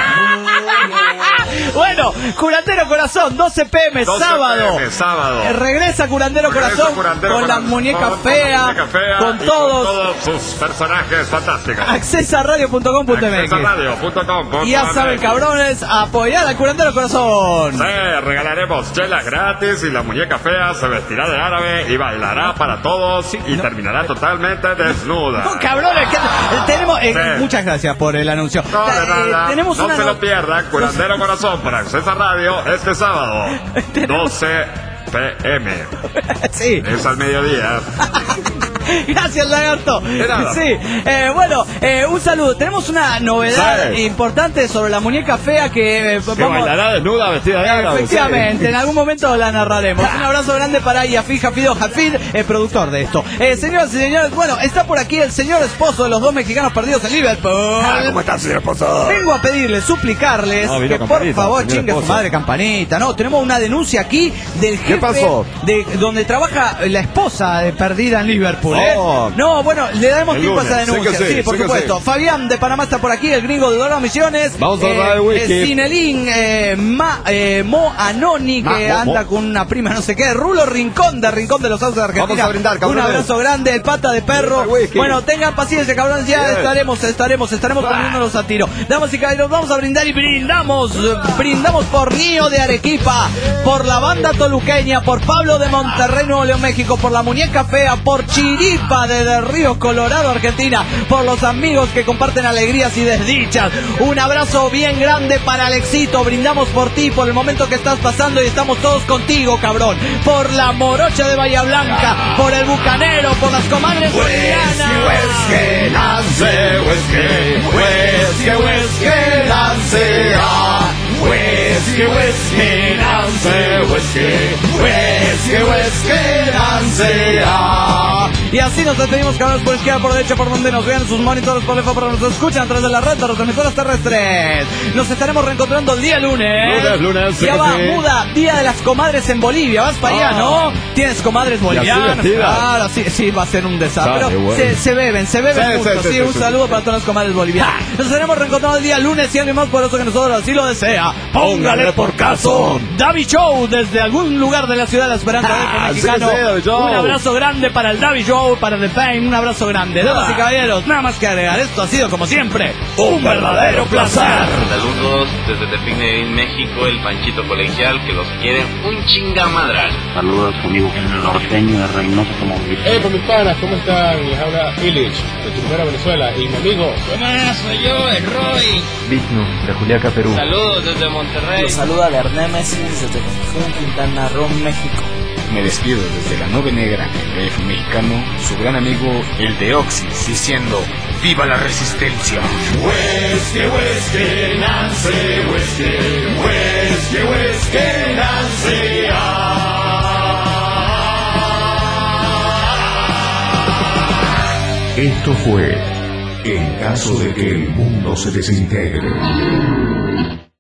Bueno, Curandero Corazón, doce pm, doce sábado. p m, sábado. Eh, Regresa Curandero Regresa Corazón Curandero con la Corazón, muñeca con fea, la muñeca fea con y todos. con todos sus personajes fantásticos. accesaradio punto com punto m x. accesaradio punto com punto m x. Y ya saben, cabrones, apoyar al Curandero Corazón. Sí, regalaremos chelas gratis y la muñeca fea se vestirá de árabe y bailará para todos y terminará totalmente desnuda. No, cabrones, que- eh, tenemos. eh, Sí. Muchas gracias por el anuncio. No, de Eh, nada. tenemos no una se no- lo pierdan, Curandero Corazón por Accesa Radio este sábado, doce pm. Sí. Es al mediodía. Gracias, Lagarto. De nada. Sí, eh, bueno, eh, un saludo. Tenemos una novedad Sí. importante sobre la muñeca fea que eh, Que bailará desnuda, vestida de árabe. Efectivamente, en algún momento la narraremos. Un abrazo grande para Yafid Jafido Jafid, el productor de esto. Eh, señoras y señores, bueno, está por aquí el señor esposo de los dos mexicanos perdidos en Liverpool. Ah, ¿cómo estás, señor esposo? Vengo a pedirles, suplicarles No, vino que por Campanita, favor señor chingue su esposo. madre Campanita. No, tenemos una denuncia aquí del jefe ¿Qué pasó? de donde trabaja la esposa de perdida en Liverpool. ¿eh? Oh. No, bueno, le daremos El tiempo a esa lunes. denuncia. Sí que sí, Sí, por sí que supuesto. sí. Fabián de Panamá está por aquí, el gringo de Dorado Misiones. Vamos a hablar de wiki. eh, Cinelín, eh, Ma- eh, Mo Anoni, Ma- que Mo- anda Mo. con una prima no sé qué. Rulo Rincón de Rincón de los Sauces de Argentina. Vamos a brindar, Un cabrones. abrazo grande, el pata de perro. El wiki. Bueno, tengan paciencia, cabrones, ya Bien. estaremos, estaremos, estaremos Ah. poniéndonos a tiro. Damas y caballeros, vamos a brindar y brindamos, eh, brindamos por Nío de Arequipa, por la banda toluqueña, por Pablo de Monterrey, Nuevo León, México, por la muñeca fea, por Chiripa de, de Río Colorado, Argentina, por los amigos que comparten alegrías y desdichas. Un abrazo bien grande para Alexito, brindamos por ti, por el momento que estás pasando y estamos todos contigo, cabrón. Por la morocha de Bahía Blanca, por el bucanero, por las comadres bolivianas. Whisky, lance, whisky, whisky, whisky, lance, ah. Whisky, whisky, lance, whisky, whisky, whisky, lance, ah. Y así nos despedimos, cabrones, por izquierda, por derecha, por donde nos vean sus monitores, por lejos, por donde nos escuchan a través de la red de los transmisores terrestres. Nos estaremos reencontrando el día lunes. Lunes, lunes, sí Ya que va, sí. muda, Día de las Comadres en Bolivia. Vas para allá, Ah. ¿no? Tienes comadres bolivianas. vestidas. Claro, sí, sí, va a ser un desastre. Sabe, Pero bueno. se, se beben, se beben Sí, mucho. sí, Sí, sí, un sí, saludo sí. para todas las comadres bolivianas. Nos estaremos reencontrando el día lunes y alguien más poderoso que nosotros así lo desea. Póngale por caso. David Show, desde algún lugar de la ciudad de la Esperanza Ah, del sí, mexicano. sí, David Show. Un abrazo grande para el David Show. Show para The Fame. Un abrazo grande. Damas y caballeros, nada más que agregar. Esto ha sido, como siempre, un verdadero placer. Saludos desde Tepine, México, el Panchito Colegial, que los quiere un chingamadral. Saludos conmigo, el norteño de Reynosa Tamaulipas. Eh, pues mis panas, ¿cómo están? Les habla Illich, de Tucumán, Venezuela, y mi amigo. Buenas, soy yo, el Roy. Vigno, de Juliaca, Perú. Saludos desde Monterrey. Los saluda de Arnemesis desde Cancún, Quintana Roo, México. Me despido desde la Nube Negra, el D F mexicano, su gran amigo el Deoxys, diciendo ¡viva la resistencia! Whisky, whisky, Nancy, whisky, whisky, whisky, Nancy. Esto fue En caso de que el mundo se desintegre.